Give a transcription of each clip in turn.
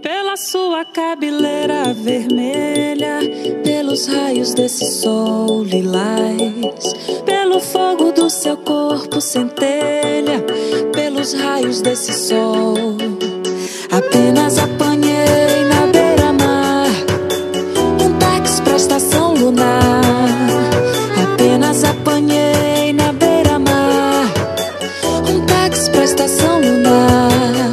Pela sua cabeleira vermelha, pelos raios desse sol lilás, pelo fogo do seu corpo centelha, pelos raios desse sol. Apenas apanhei na beira-mar um táxi pra estação lunar. Apenas apanhei na beira-mar um táxi pra estação lunar.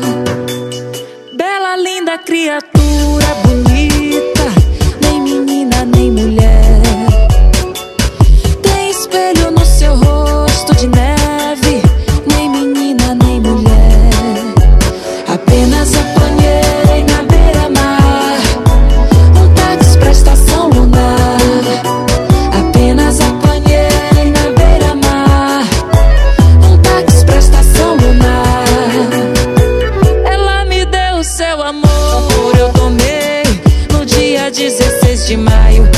Bela, linda criatura bonita, nem menina nem mulher. Tem espelho no seu rosto de neve, nem menina nem mulher. Apenas apanhei na beira-mar um táxi pra estação lunar. Apenas apanhei na beira-mar um táxi pra estação lunar. Ela me deu seu amor, eu tomei no dia 16 de maio.